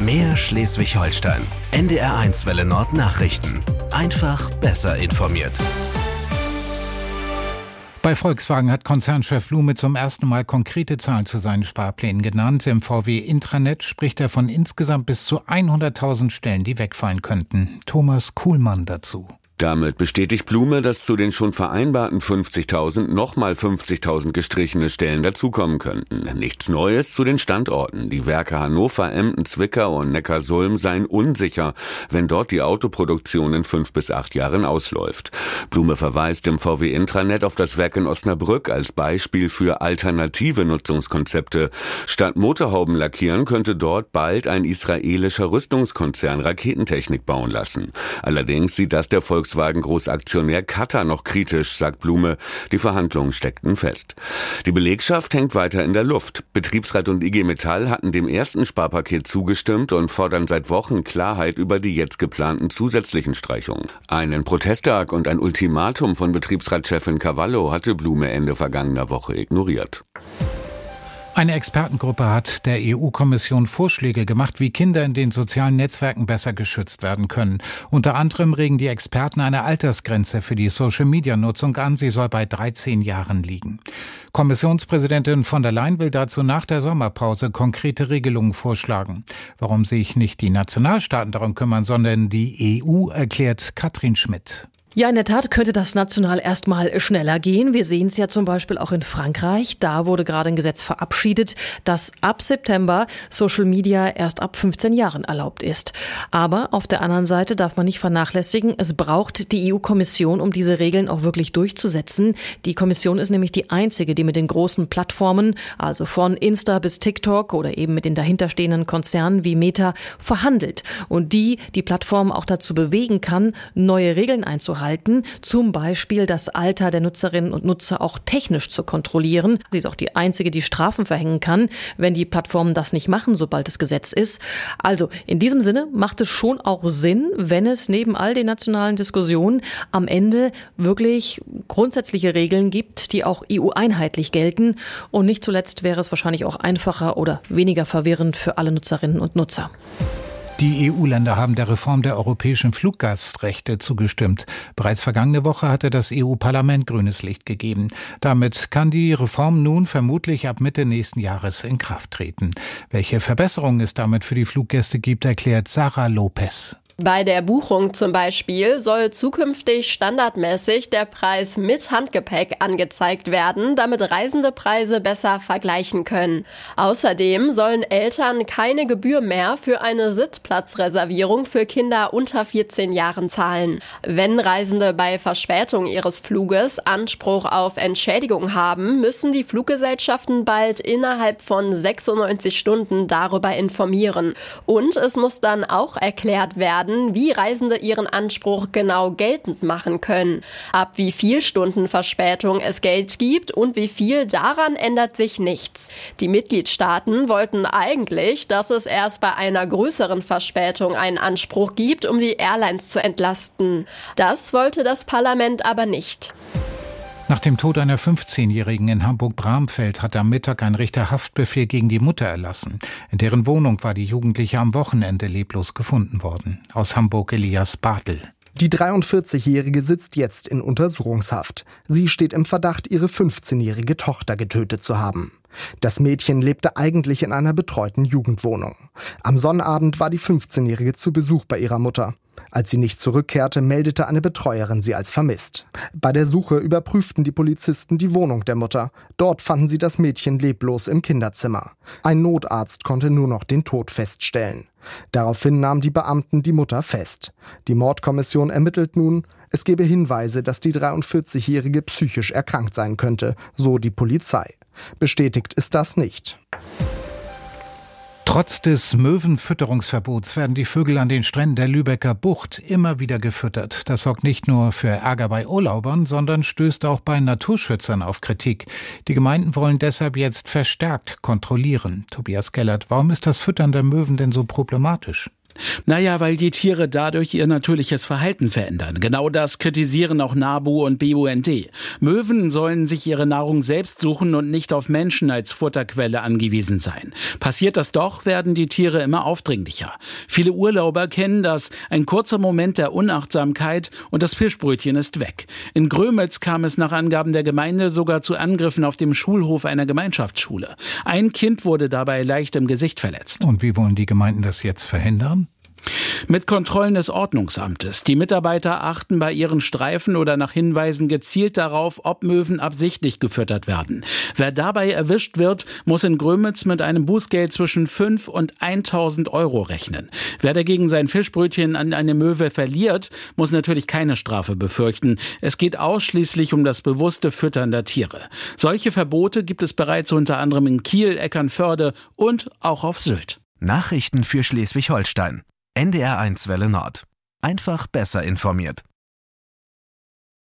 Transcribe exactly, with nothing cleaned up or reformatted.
Mehr Schleswig-Holstein. N D R eins Welle Nord Nachrichten. Einfach besser informiert. Bei Volkswagen hat Konzernchef Blume zum ersten Mal konkrete Zahlen zu seinen Sparplänen genannt. Im V W-Intranet spricht er von insgesamt bis zu hunderttausend Stellen, die wegfallen könnten. Thomas Kuhlmann dazu. Damit bestätigt Blume, dass zu den schon vereinbarten fünfzigtausend nochmal fünfzigtausend gestrichene Stellen dazukommen könnten. Nichts Neues zu den Standorten. Die Werke Hannover, Emden, Zwickau und Neckarsulm seien unsicher, wenn dort die Autoproduktion in fünf bis acht Jahren ausläuft. Blume verweist im V W-Intranet auf das Werk in Osnabrück als Beispiel für alternative Nutzungskonzepte. Statt Motorhauben lackieren könnte dort bald ein israelischer Rüstungskonzern Raketentechnik bauen lassen. Allerdings sieht das der Volkswagen Volkswagen-Großaktionär Qatar noch kritisch, sagt Blume. Die Verhandlungen steckten fest. Die Belegschaft hängt weiter in der Luft. Betriebsrat und I G Metall hatten dem ersten Sparpaket zugestimmt und fordern seit Wochen Klarheit über die jetzt geplanten zusätzlichen Streichungen. Einen Protesttag und ein Ultimatum von Betriebsratschefin Cavallo hatte Blume Ende vergangener Woche ignoriert. Eine Expertengruppe hat der E U-Kommission Vorschläge gemacht, wie Kinder in den sozialen Netzwerken besser geschützt werden können. Unter anderem regen die Experten eine Altersgrenze für die Social-Media-Nutzung an. Sie soll bei dreizehn Jahren liegen. Kommissionspräsidentin von der Leyen will dazu nach der Sommerpause konkrete Regelungen vorschlagen. Warum sich nicht die Nationalstaaten darum kümmern, sondern die E U, erklärt Katrin Schmidt. Ja, in der Tat könnte das national erstmal schneller gehen. Wir sehen es ja zum Beispiel auch in Frankreich. Da wurde gerade ein Gesetz verabschiedet, dass ab September Social Media erst ab fünfzehn Jahren erlaubt ist. Aber auf der anderen Seite darf man nicht vernachlässigen, es braucht die E U-Kommission, um diese Regeln auch wirklich durchzusetzen. Die Kommission ist nämlich die einzige, die mit den großen Plattformen, also von Insta bis TikTok oder eben mit den dahinterstehenden Konzernen wie Meta, verhandelt. Und die die Plattform auch dazu bewegen kann, neue Regeln einzuhalten. Zum Beispiel das Alter der Nutzerinnen und Nutzer auch technisch zu kontrollieren. Sie ist auch die einzige, die Strafen verhängen kann, wenn die Plattformen das nicht machen, sobald es Gesetz ist. Also in diesem Sinne macht es schon auch Sinn, wenn es neben all den nationalen Diskussionen am Ende wirklich grundsätzliche Regeln gibt, die auch E U-einheitlich gelten. Und nicht zuletzt wäre es wahrscheinlich auch einfacher oder weniger verwirrend für alle Nutzerinnen und Nutzer. Die E U-Länder haben der Reform der europäischen Fluggastrechte zugestimmt. Bereits vergangene Woche hatte das E U-Parlament grünes Licht gegeben. Damit kann die Reform nun vermutlich ab Mitte nächsten Jahres in Kraft treten. Welche Verbesserungen es damit für die Fluggäste gibt, erklärt Sarah Lopez. Bei der Buchung zum Beispiel soll zukünftig standardmäßig der Preis mit Handgepäck angezeigt werden, damit Reisende Preise besser vergleichen können. Außerdem sollen Eltern keine Gebühr mehr für eine Sitzplatzreservierung für Kinder unter vierzehn Jahren zahlen. Wenn Reisende bei Verspätung ihres Fluges Anspruch auf Entschädigung haben, müssen die Fluggesellschaften bald innerhalb von sechsundneunzig Stunden darüber informieren. Und es muss dann auch erklärt werden, wie Reisende ihren Anspruch genau geltend machen können. Ab wie viel Stunden Verspätung es Geld gibt und wie viel, daran ändert sich nichts. Die Mitgliedstaaten wollten eigentlich, dass es erst bei einer größeren Verspätung einen Anspruch gibt, um die Airlines zu entlasten. Das wollte das Parlament aber nicht. Nach dem Tod einer fünfzehnjährigen in Hamburg-Bramfeld hat am Mittag ein Richter Haftbefehl gegen die Mutter erlassen. In deren Wohnung war die Jugendliche am Wochenende leblos gefunden worden. Aus Hamburg Elias Bartel. Die dreiundvierzigjährige sitzt jetzt in Untersuchungshaft. Sie steht im Verdacht, ihre fünfzehnjährige Tochter getötet zu haben. Das Mädchen lebte eigentlich in einer betreuten Jugendwohnung. Am Sonnabend war die fünfzehnjährige zu Besuch bei ihrer Mutter. Als sie nicht zurückkehrte, meldete eine Betreuerin sie als vermisst. Bei der Suche überprüften die Polizisten die Wohnung der Mutter. Dort fanden sie das Mädchen leblos im Kinderzimmer. Ein Notarzt konnte nur noch den Tod feststellen. Daraufhin nahmen die Beamten die Mutter fest. Die Mordkommission ermittelt nun, es gebe Hinweise, dass die dreiundvierzigjährige psychisch erkrankt sein könnte, so die Polizei. Bestätigt ist das nicht. Trotz des Möwenfütterungsverbots werden die Vögel an den Stränden der Lübecker Bucht immer wieder gefüttert. Das sorgt nicht nur für Ärger bei Urlaubern, sondern stößt auch bei Naturschützern auf Kritik. Die Gemeinden wollen deshalb jetzt verstärkt kontrollieren. Tobias Gellert, warum ist das Füttern der Möwen denn so problematisch? Naja, weil die Tiere dadurch ihr natürliches Verhalten verändern. Genau das kritisieren auch NABU und B U N D. Möwen sollen sich ihre Nahrung selbst suchen und nicht auf Menschen als Futterquelle angewiesen sein. Passiert das doch, werden die Tiere immer aufdringlicher. Viele Urlauber kennen das. Ein kurzer Moment der Unachtsamkeit und das Fischbrötchen ist weg. In Grömitz kam es nach Angaben der Gemeinde sogar zu Angriffen auf dem Schulhof einer Gemeinschaftsschule. Ein Kind wurde dabei leicht im Gesicht verletzt. Und wie wollen die Gemeinden das jetzt verhindern? Mit Kontrollen des Ordnungsamtes. Die Mitarbeiter achten bei ihren Streifen oder nach Hinweisen gezielt darauf, ob Möwen absichtlich gefüttert werden. Wer dabei erwischt wird, muss in Grömitz mit einem Bußgeld zwischen fünf und tausend Euro rechnen. Wer dagegen sein Fischbrötchen an eine Möwe verliert, muss natürlich keine Strafe befürchten. Es geht ausschließlich um das bewusste Füttern der Tiere. Solche Verbote gibt es bereits unter anderem in Kiel, Eckernförde und auch auf Sylt. Nachrichten für Schleswig-Holstein. N D R eins Welle Nord. Einfach besser informiert.